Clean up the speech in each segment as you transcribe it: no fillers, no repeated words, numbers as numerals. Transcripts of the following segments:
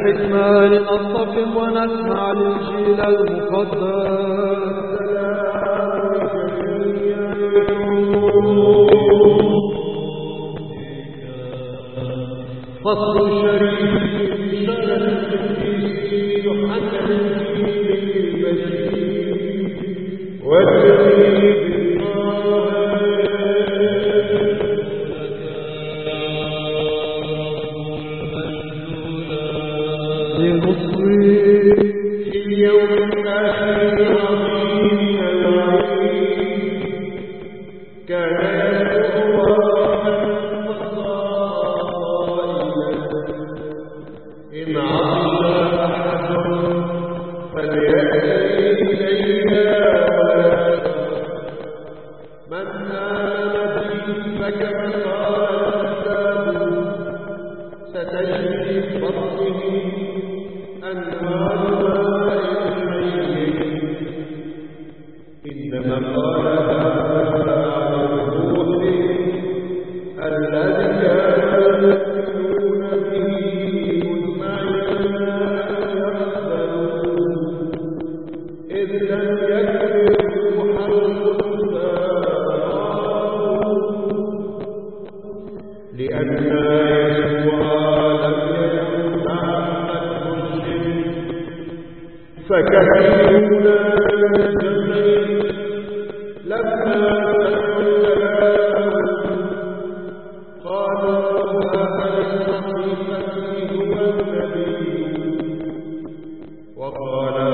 الحكمة لنتفق ونسمع الإنجيل المقدس. فصل الشريف في بشارة القديس يوحنا الإنجيل المسيح والذي في اليوم الآخر العظيم الوعيد كان يسوع إن عطش أحد فليأتي إلينا من آمن بي فكما قال الكتاب ستجري في بطنه أنهار ماء حي. إنما قال هذا عن الروح الذي كانوا يؤمنون به مزمعين أن يقبلوا إذ لم يكن الروح القدس لأن يسوع لم يكن أحد مسلم فكثيرون من الجمع لما سمعوا كلامه قالوا هذا الحقيقة هو النبي وقال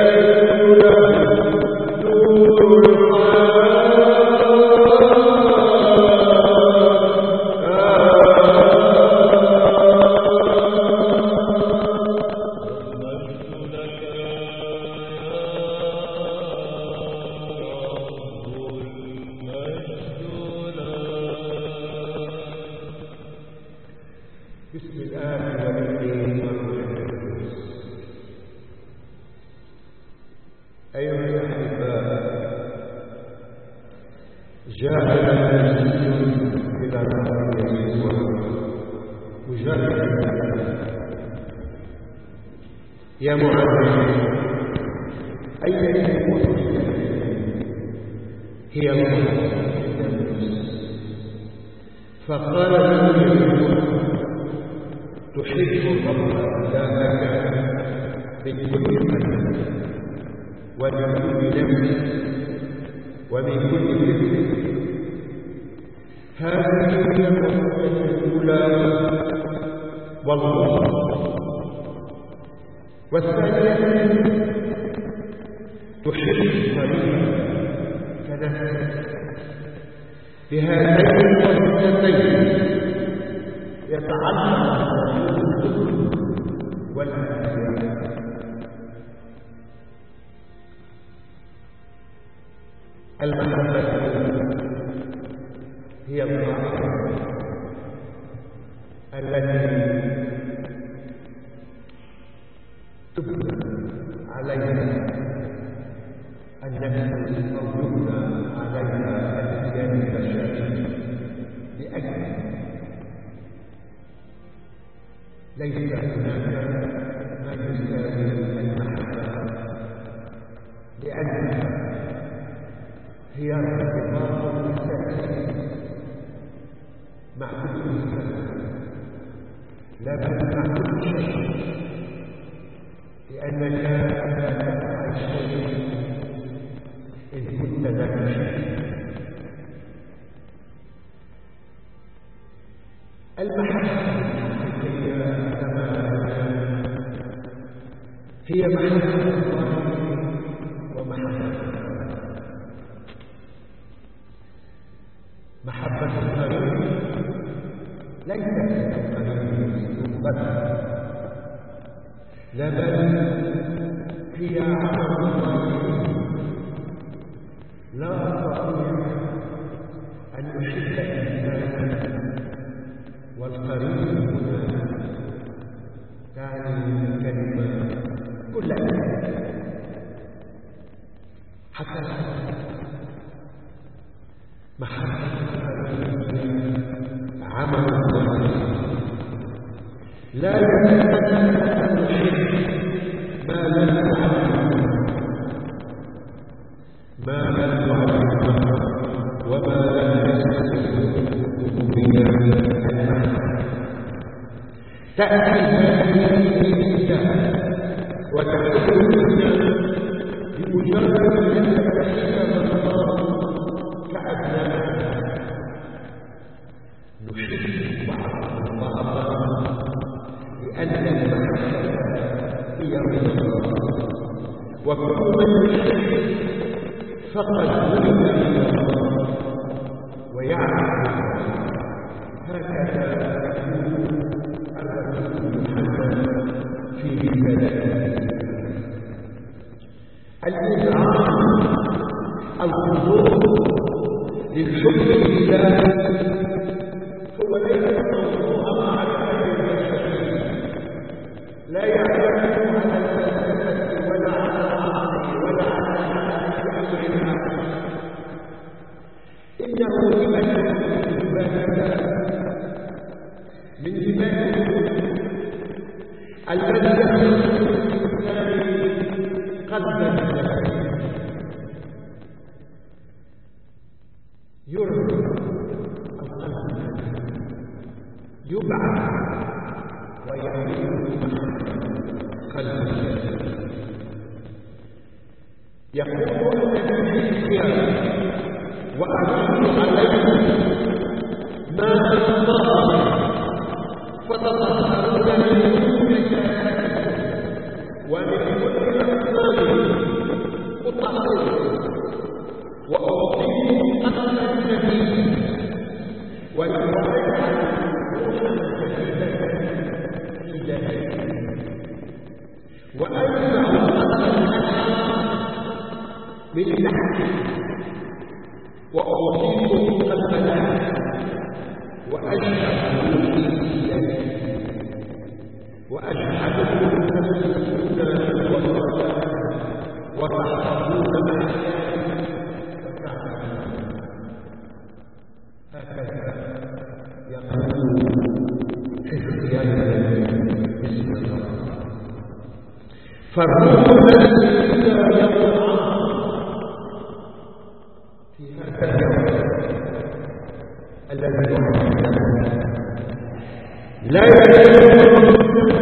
فليكن له نور ذهب إلى الرب يسوع مجرد يا معلم أين الأمور هي الله فقال له يسوع تحب الرب إلهك من كل قلب ومن كل نفس ومن كل فكر هذه هي الوصية الأولى والله والثانية تحب القريب كنفسك بهاتين الوصيتين يتعلق الرسول والأنبياء المحبة هي الطاعة التي تبنى عليها النفس أو يبنى عليها الكيان البشري لأجل ليس هناك ما يساوي المحبة لأنها هي الارتباط الأساسي مع كل إنسان لا بل مع كل شيء لأنك لا تفعل شيء إن كنت لك شيء المحبة هي محبة الله ومحبة محبة القريب ليست كالقريب بل لا بل هي عمل الله لا أستطيع أن أحب إنسانا والقريب هنا تعني كلمة كل حتى محبة عمل الله لا يمكن أن نحب ما لم نعلم ما لم نعلم وما لم نسلك بنا تأتي هذه الإنسان وتحب بمجرد أن تحب الله كأبناء نحب بعض لأن المحبة هي الله وكل من يحب فقد ولد من الله ويعرف هكذا في رسالته الإذعان الخضوع للحب لله هو ليس موضوعا على البشرية لا يعتمد على الفلسفة ولا على العقل ولا على أمر إنه من دماء الذي قلبا يرد القلب يبعث ويعيد قلب يقول النبي الخيار وأعيد عليه ما أصاب فتطهرون من كل ومن كل أفضل أطهر وأعطيه أقل النبي ويعطيك في ذلك وأنزع من لحم وأعطيكم قلبا وأجعل وأجعلكم تسلكون وتحفظون هكذا يقول حزقيال بسم الله. فالروح الذي يقع في هذا اليوم الذي لا يجوز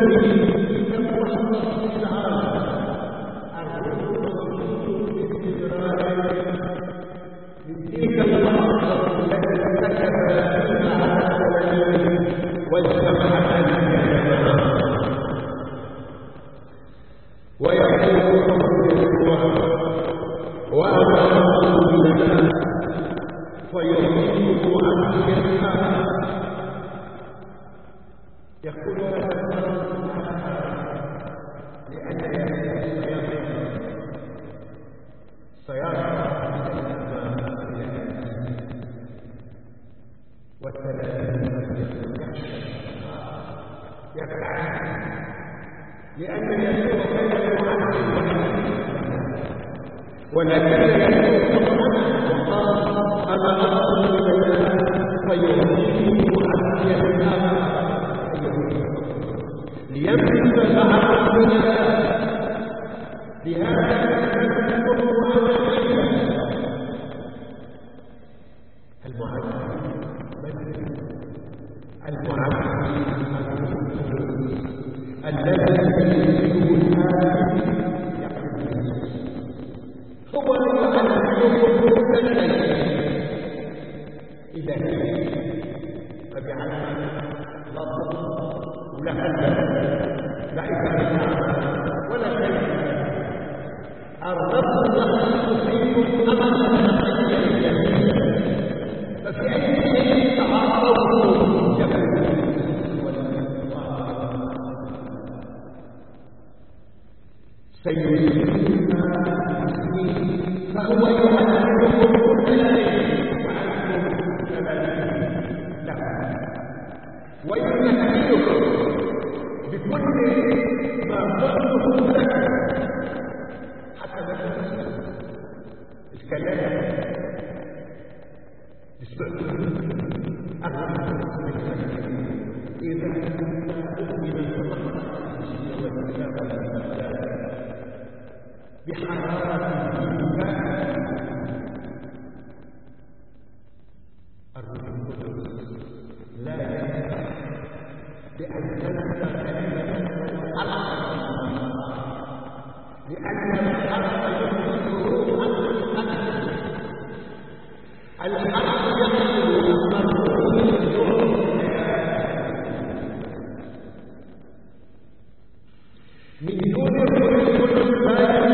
لأن يسوع كان ولكن وقال أنا أصل فيهديه ليمسك مع لهذا فهو يعلمكم كل شيء ويمكنكم بكل ما قلته لك حتى لا تنسوا الكلام إذا بحرارة الروح القدس لا ينفع بأن تنسى كلمة لأن الحرف يخرج روحا الحرف يخرج من دون الروح القدس لا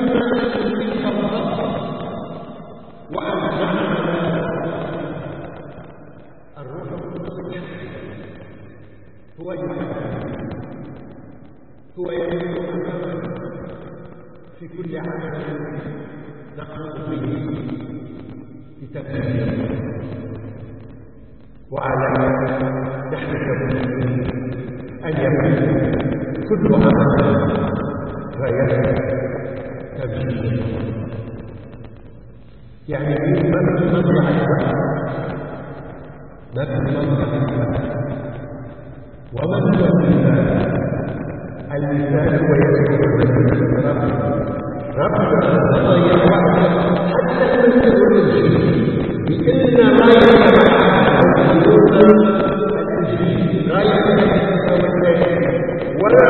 هو يجب في كل عمل نقوم به بتفسير وعلى نحن كمسلمين أن يكون كل عمل غايته تفسير يعني ما في مصلحة ما في مصلحة ومن هو اللسان ويذكر ربنا تضيع حتى تنتظر الجيل بإن غاية غاية ولا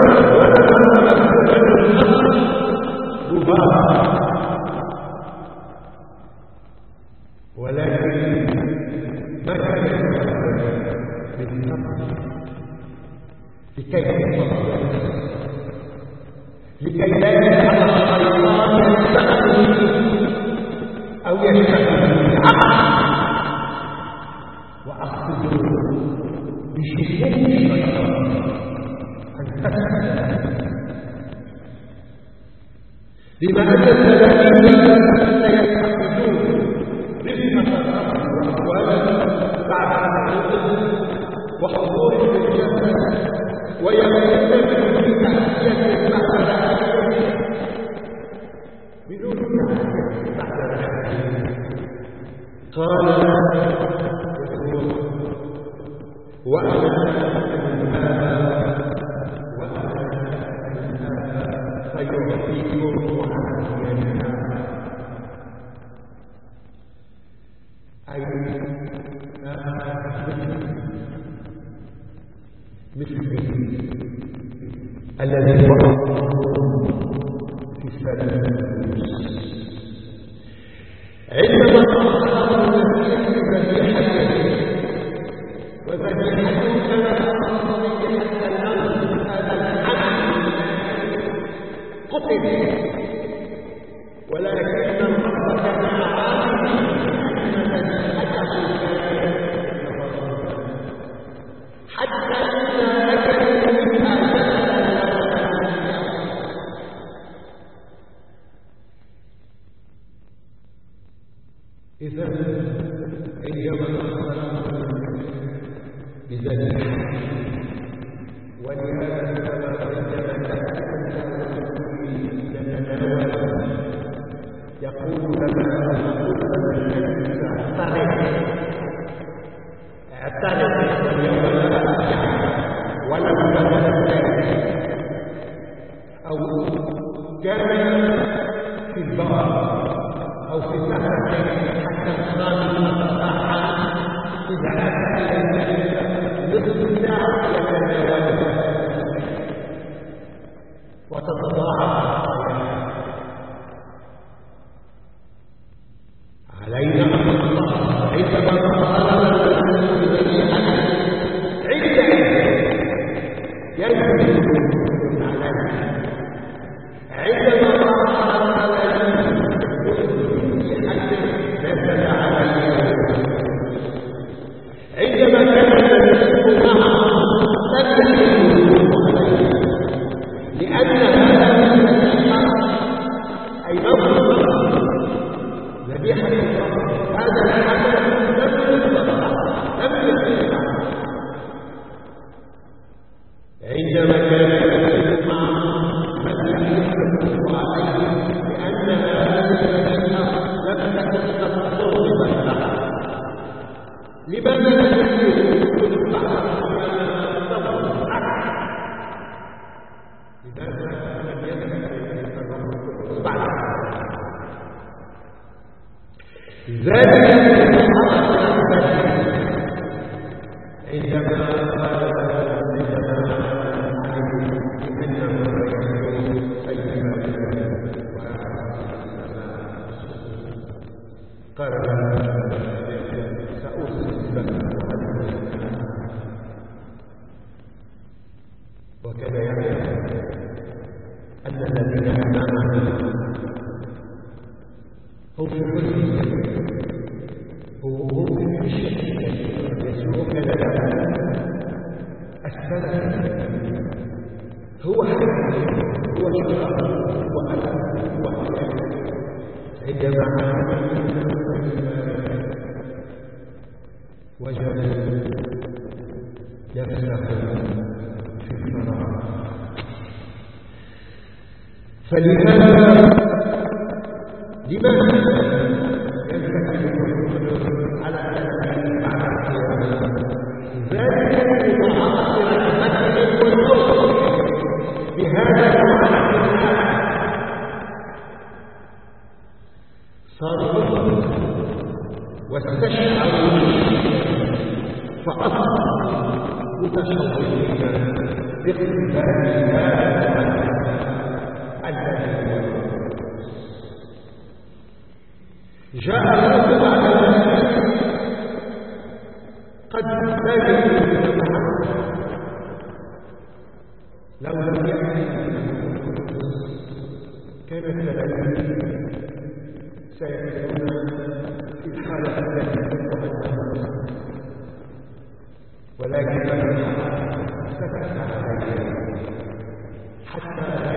ولكن ما كان لكي لا يجعل الشيطان يستخدم أو يستخدم العقل وأخذه بشدة الشيطان أن تسلم لما أن التلاميذ سيستخدمون رزقة الرب وأموالا بعد وحضور الجنة ويمتلك بتحسين بعد ذلك بدون تحسين بعد ذلك قال وأنا فيعطيكم وعافيتنا أي مثل الذي في السلام عندما تقرأ ذبيحته وذبيحته كما هذا العبد قتل ولكن الرب كان عالما حتى إذا أكلوا منها إذا عندما بذلك ولهذا يقول لنا اعترف ولم أو كان في البار أو في السفر حتى الصلاة المصطلحة إذا أتى نصف ساعة يتناولها وتتضاعف علينا أن نصلح عندما وكذا يعلم أن الذين أمامه هم في الظلم هم في الشك يسوع كذا السلام هو حق هو شرع هو ألم هو حياة عندما وجد يفسح في الفراغ فلهذا لماذا على ذلك لمعاصر المسجد والموت بهذا صاروا واستشعروا فأصبحوا متشوقين باقتبال هذا الذي جاء الرسول على ذلك قد بلغ لو لم يأتي كان التلاميذ سيكونون في الحالة التي ولكن سكت عليه حتى لا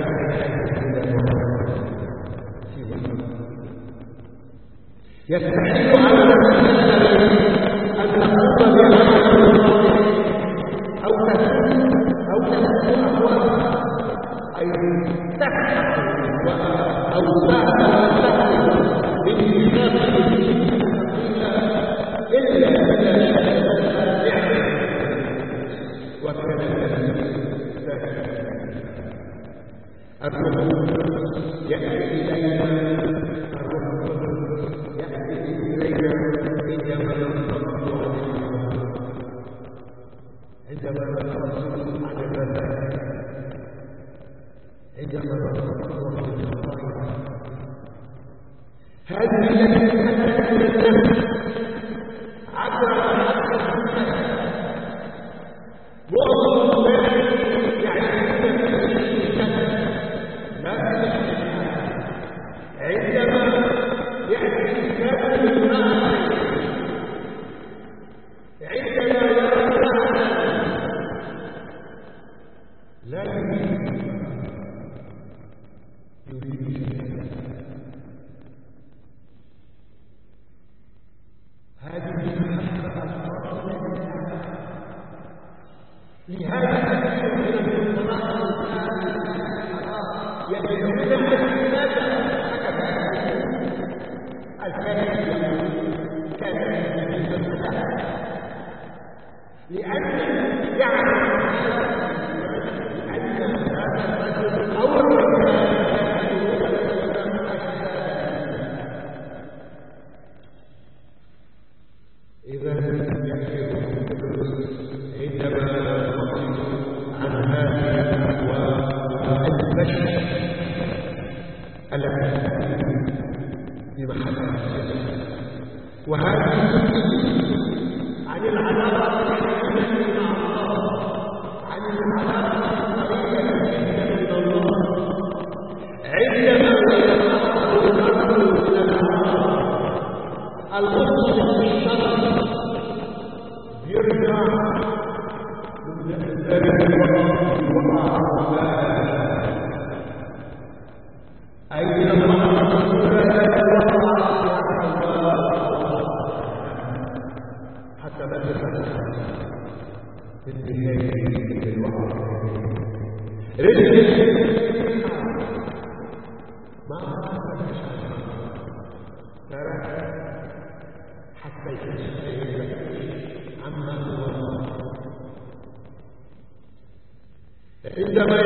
يستحيل على أن تقوم بعمل أو تسوء أهواء أي تفتح أو تفتح بالإنسان إلا إذا الروح يأتي إلينا، الروح يأتي إلينا عندما ننطق عندما ننطق عن الرذائل، عندما ننطق عن الخطايا. هذه التي تحدث من النفس عبر معظم الناس يعرفون عندما يأتي الإنسان بالمعصية، عندما يرى المعصية لا يريد هذه لهذا كثير من الفضائل يدعون الناس لأن يعلم أن هذا الرجل أول إذا يحسب عندما نقصد عن هذه الأهواء البشر التي بمحل وهذه عن العلاقة مع الله، عن العلاقة القريبة من الله. عندما يتقرب الرجل من المرسل بالشر يرجع من ذلك الوقت أين الله حتى لا تفعل في الدنيا الوقت رجل ما ترى حتى يتشفى عما هو عندما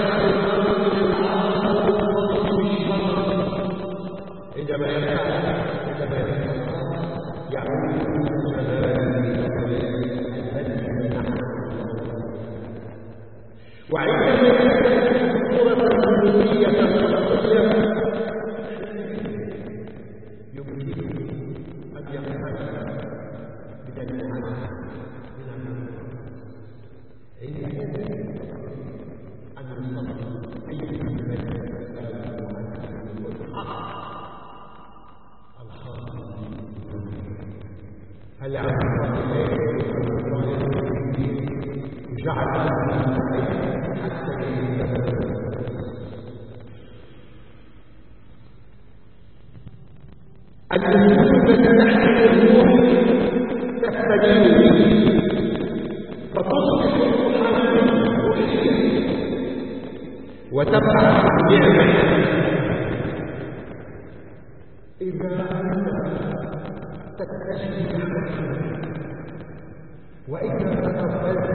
وعندما يكون صورة الربوبية الشخصية يمكن أن يفهم بدليل عنها أن يصدق أي من هل عمل وجعل حتى الأسلوب التي الروح تستجيب به فتصبح روحا روحية وتبحث عن نعمة. إذا تكتشف وإذا تقبلت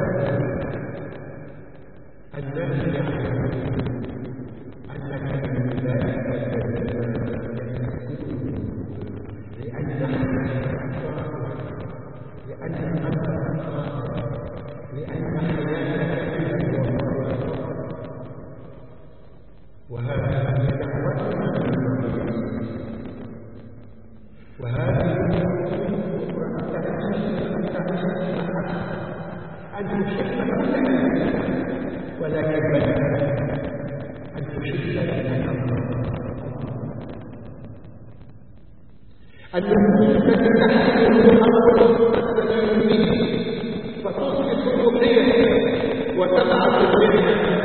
الناس يعلمون أنك من ذلك لأن حياتك وهذا هي دعوتنا وهذه أن تشرك ولكن بدأ أن تشرك أن النفوس تحمل الحق والسلام به فتصبح روحية وتبعث النعمة.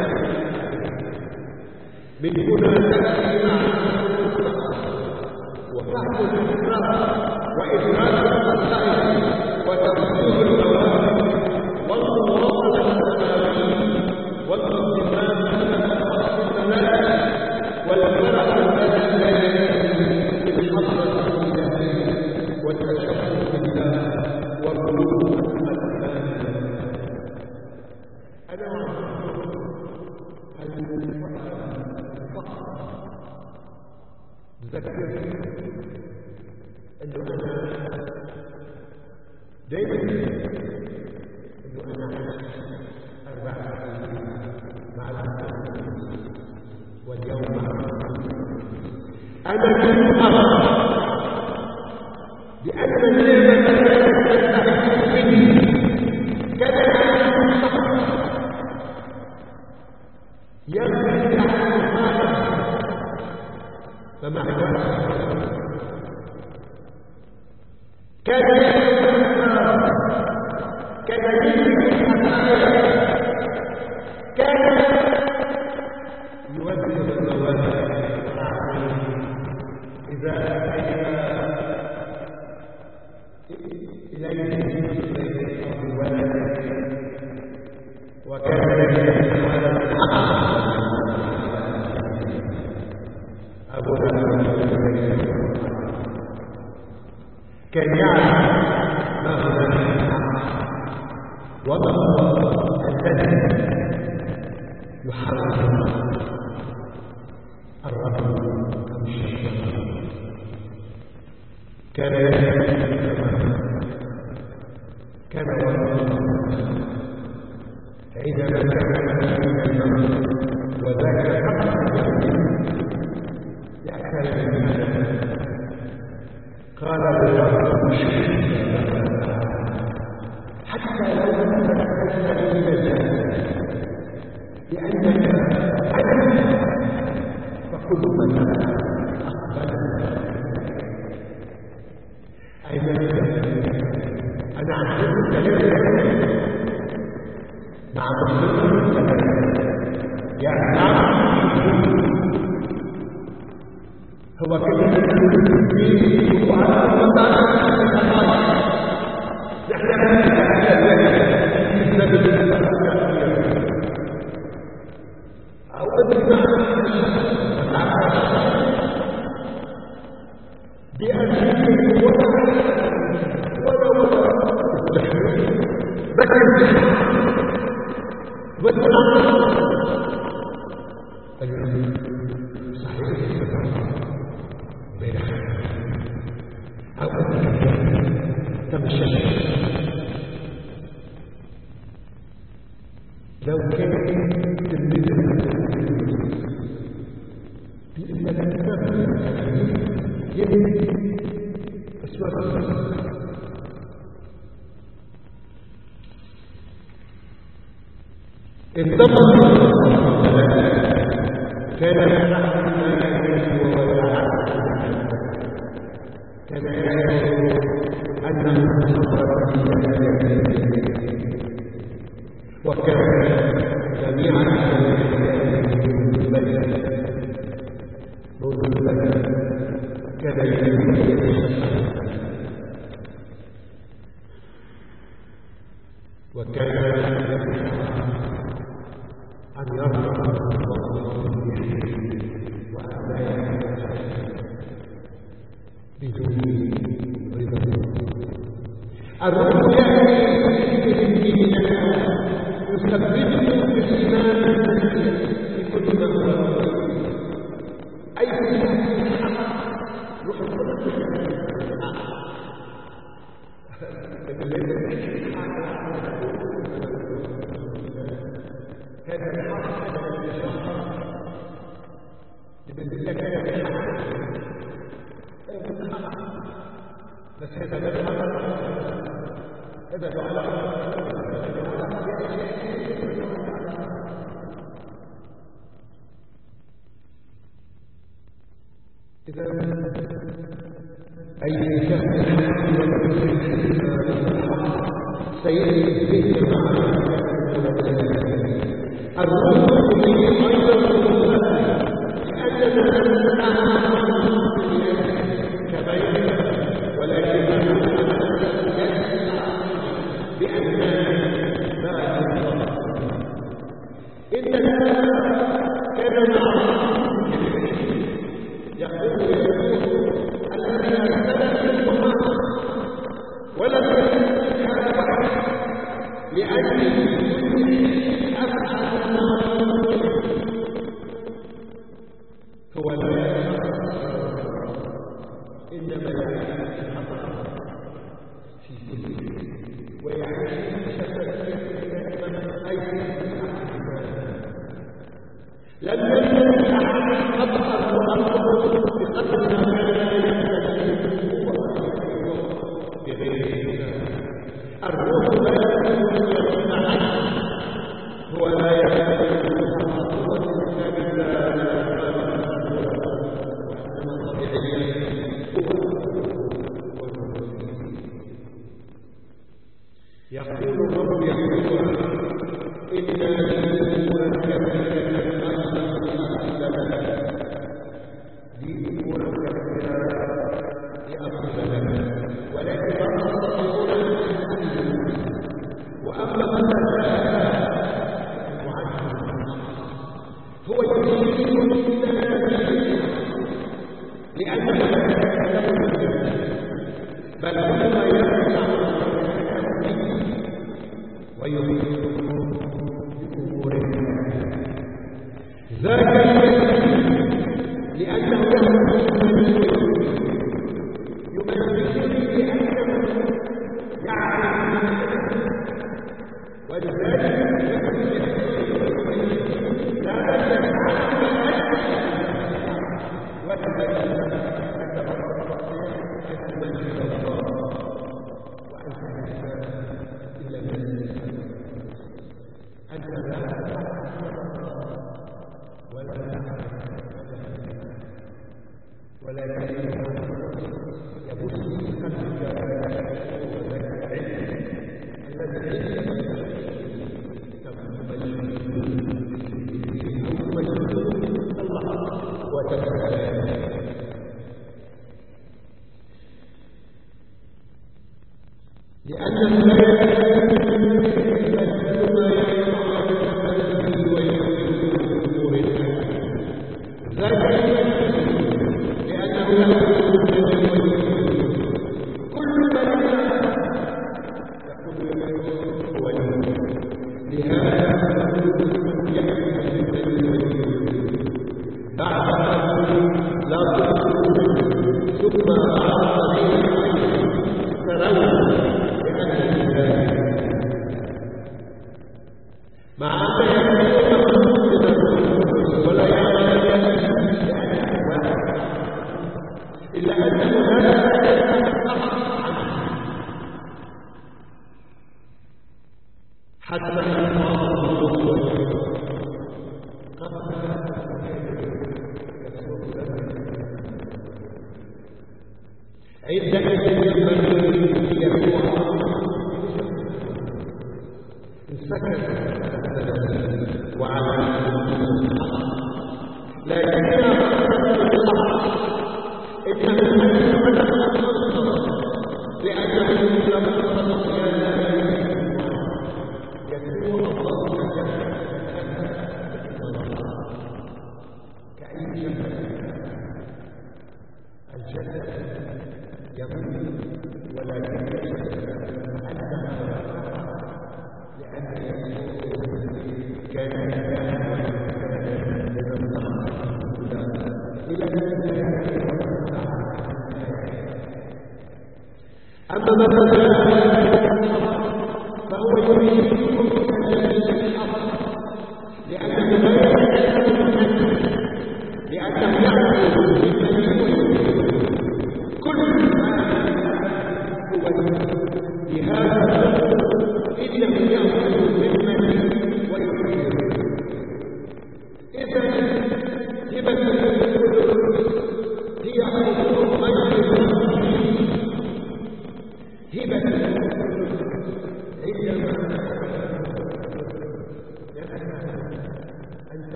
من هنا تأتي مع وفهم الإسراء وإدراك المسائل وتفسير الأوامر والمواصلة السماوية والانتماء إلى أصل السماء والفرح الذي لا ينتهي بالحضرة الإلهية والتشبه بالله والقلوب أنا دايما انه انا عشت 4 سنين مع المسلمين واليوم مع المسلمين انا لم ارى بان النعمه مني كذا يرجع فمع ذلك كان يودد المواد إذا أتينا إليه وكان أبو كان يعلم ما هو وما الذي يحرك الرجل أم الشيطان كان عندما كان وذاك قال حتى لو تتكلم من الجنة لأنك عدم فكل من أقبل أيضا أنا عندي الكلام مع مسلم يعني هو كلمة الدين وعلى المطار لو كان تلميذ بإذن الكتاب يبني أسواق انتظر كان وكان جميعا وكان أن يرضى وألا بدون رضا الرب يأتي يثبته بالإيمان في كل مكان أي في بس هذا إذا أي شخص سيأتي مع الرسل أيضا هو لا إنما في كل الروح لا يكون يقين عنه، هو لا يكون يقول الرب يسوع إنا لنقول كثيرا ولكن وأما هو يريد لأنه بل هو يرجع ويريد بأموره ذاك لأنه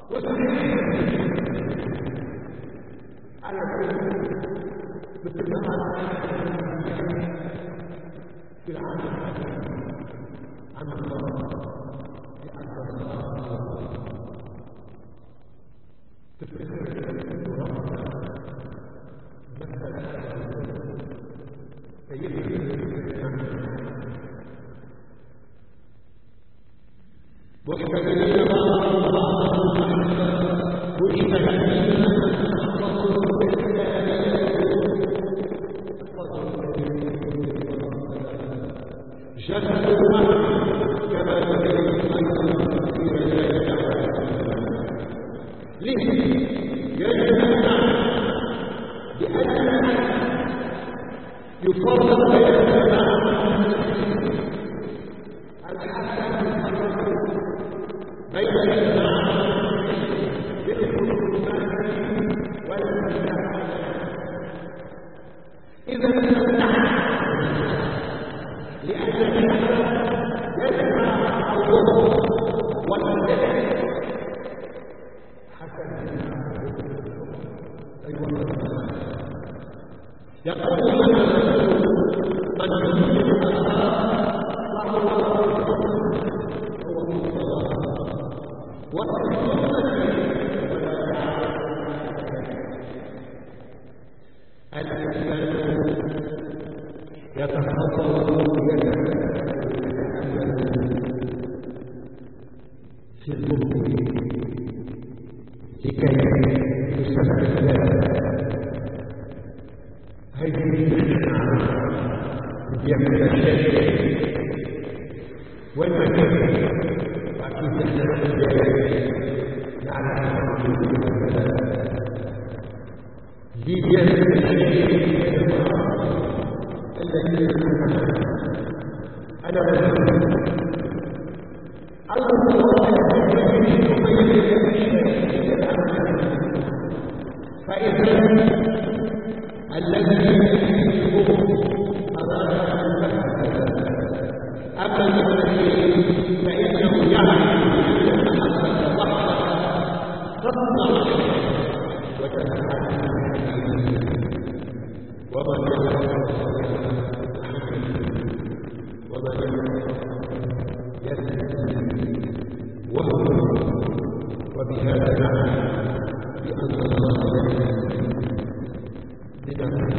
على كل مثل ما في العالم عن الله لأن الله تفكر وبهذا نعلم بأن الله لا يهدي